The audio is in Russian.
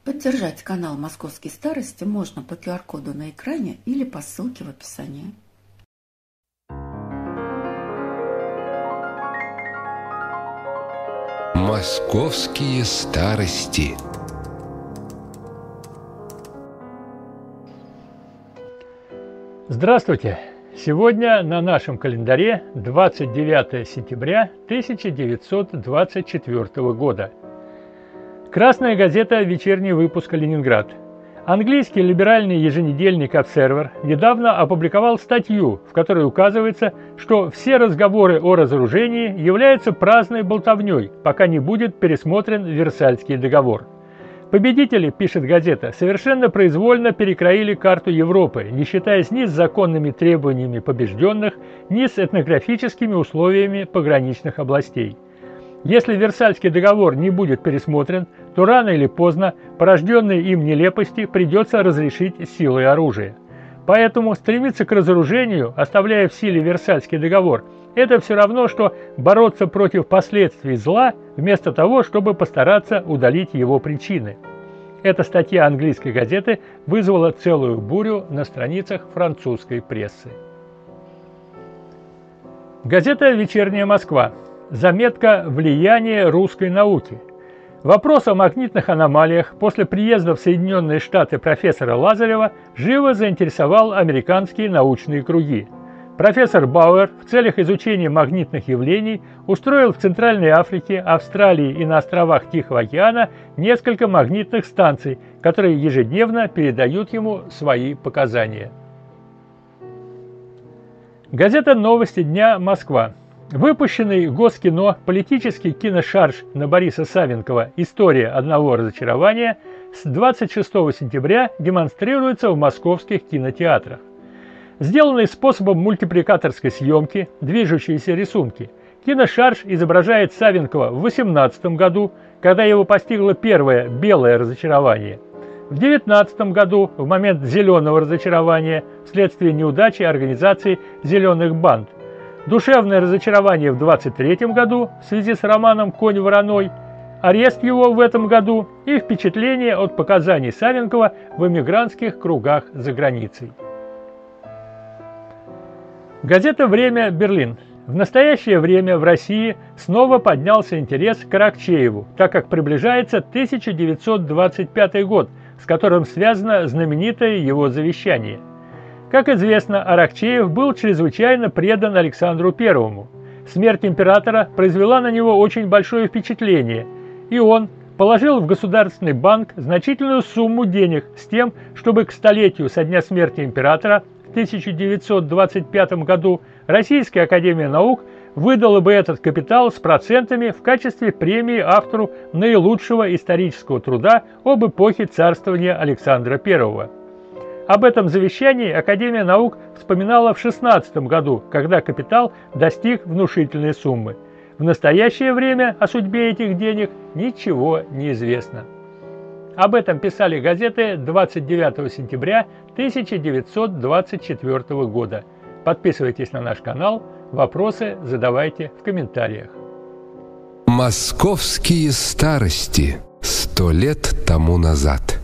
Поддержать канал «Московские старости» можно по QR-коду на экране или по ссылке в описании. «Московские старости». Здравствуйте! Сегодня на нашем календаре 29 сентября 1924 года. Красная газета «Вечерний выпуск Ленинград». Английский либеральный еженедельник «Обсервер» недавно опубликовал статью, в которой указывается, что все разговоры о разоружении являются праздной болтовней, пока не будет пересмотрен Версальский договор. Победители, пишет газета, совершенно произвольно перекроили карту Европы, не считаясь ни с законными требованиями побежденных, ни с этнографическими условиями пограничных областей. Если Версальский договор не будет пересмотрен, то рано или поздно порожденные им нелепости придется разрешить силой оружия. Поэтому стремиться к разоружению, оставляя в силе Версальский договор, это все равно, что бороться против последствий зла, вместо того, чтобы постараться удалить его причины. Эта статья английской газеты вызвала целую бурю на страницах французской прессы. Газета «Вечерняя Москва». Заметка «Влияние русской науки». Вопрос о магнитных аномалиях после приезда в Соединенные Штаты профессора Лазарева живо заинтересовал американские научные круги. Профессор Бауэр в целях изучения магнитных явлений устроил в Центральной Африке, Австралии и на островах Тихого океана несколько магнитных станций, которые ежедневно передают ему свои показания. Газета «Новости дня. Москва». Выпущенный Госкино политический киношарж на Бориса Савенкова «История одного разочарования» с 26 сентября демонстрируется в московских кинотеатрах. Сделанный способом мультипликаторской съемки, движущиеся рисунки, киношарж изображает Савенкова в 18 году, когда его постигло первое белое разочарование, в 19 году, в момент зеленого разочарования, вследствие неудачи организации зеленых банд, душевное разочарование в 23 году в связи с романом «Конь вороной», арест его в этом году и впечатление от показаний Савенкова в эмигрантских кругах за границей. Газета «Время. Берлин». В настоящее время в России снова поднялся интерес к Аракчееву, так как приближается 1925 год, с которым связано знаменитое его завещание. Как известно, Аракчеев был чрезвычайно предан Александру I. Смерть императора произвела на него очень большое впечатление, и он положил в Государственный банк значительную сумму денег с тем, чтобы к столетию со дня смерти императора в 1925 году Российская академия наук выдала бы этот капитал с процентами в качестве премии автору наилучшего исторического труда об эпохе царствования Александра I. Об этом завещании Академия наук вспоминала в 2016 году, когда капитал достиг внушительной суммы. В настоящее время о судьбе этих денег ничего не известно. Об этом писали газеты 29 сентября 1924 года. Подписывайтесь на наш канал, вопросы задавайте в комментариях. «Московские старости» 100 лет тому назад.